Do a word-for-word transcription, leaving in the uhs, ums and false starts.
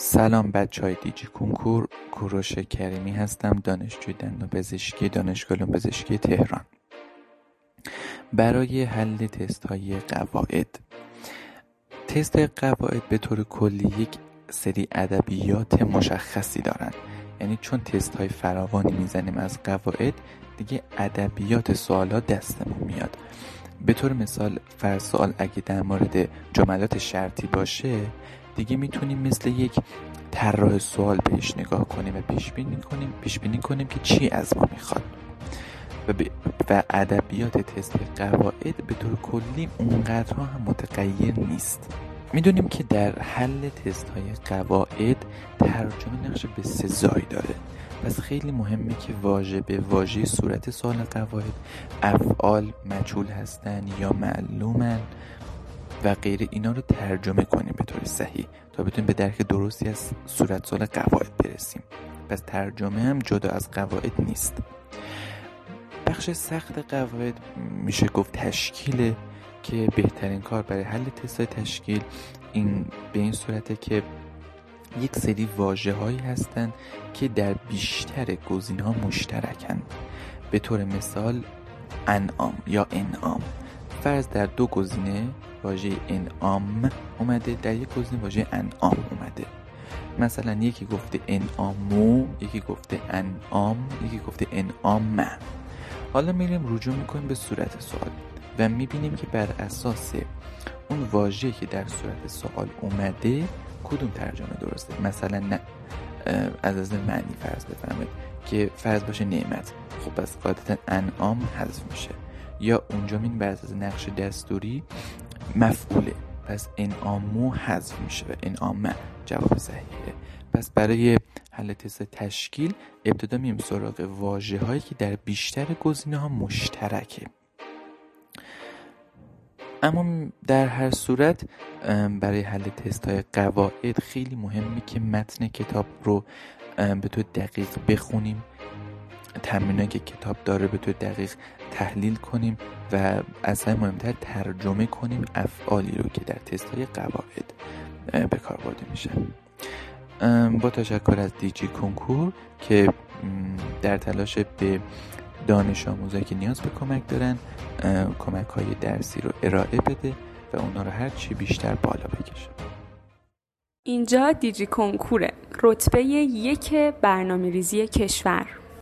سلام بچه های دیجی کنکور. کوروش کریمی هستم، دانشجوی دندانپزشکی دانشگاه علوم پزشکی تهران. برای حل تست های قواعد تست قواعد به طور کلی یک سری ادبیات مشخصی دارن، یعنی چون تست های فراوانی میزنیم از قواعد دیگه ادبیات سوالات دستمون میاد. به طور مثال فرض سوال اگه در مورد جملات شرطی باشه دیگه میتونیم مثل یک طراح سوال بهش نگاه کنیم و پیش بینی کنیم پیش بینی کنیم که چی از ما میخواد. و, ب... و ادبیات تست قواعد به طور کلی اونقدرها هم متغیر نیست. میدونیم که در حل تست های قواعد ترجمه نقش بسزایی داره، پس خیلی مهمه که واژه به واژه صورت سوال قواعد افعال مجهول هستن یا معلومن و غیر اینا رو ترجمه کنیم به طور صحیح تا بتونیم به درک درستی از صورت سوال قواعد برسیم. پس ترجمه هم جدا از قواعد نیست. بخش سخت قواعد میشه گفت تشکیله که بهترین کار برای حل تست‌های تشکیل این به این صورته که یک سری واژه‌هایی هستن که در بیشتر گزینه‌ها مشترکن. به طور مثال انعام یا انعام، فرض در دو گزینه واژه انعام اومده، در یک گزینه واژه انعام اومده. مثلا یکی گفته انعامو، یکی گفته انعام، یکی گفته انعام. حالا میریم رجوع میکنیم به صورت سوال و میبینیم که بر اساس اون واژه‌ای که در صورت سوال اومده کدوم ترجمه درسته. مثلا نه از از معنی فرض بفرمایید که فرض باشه نعمت، خب پس قاعدتا انعام حذف میشه. یا اونجا میبینیم بر اساس نقش دستوری مفعوله، پس انعامو حذف میشه و انعام جواب صحیحه. پس برای حل تست تشکیل ابتدا میریم سراغ واژه‌هایی که در بیشتر گزینه‌ها مشترکه. اما در هر صورت برای حل تست‌های قواعد خیلی مهمه که متن کتاب رو به طور دقیق بخونیم، تمرینایی که کتاب داره به طور دقیق تحلیل کنیم و از همه مهمتر ترجمه کنیم افعالی رو که در تست‌های قواعد به کار برده میشه. با تشکر از دیجی کنکور که در تلاش به دانش آموزایی که نیاز به کمک دارن کمک های درسی رو ارائه بده و اونا رو هر چی بیشتر بالا بکشه. اینجا دیجی کنکوره، رتبه یک برنامه‌ریزی کشور.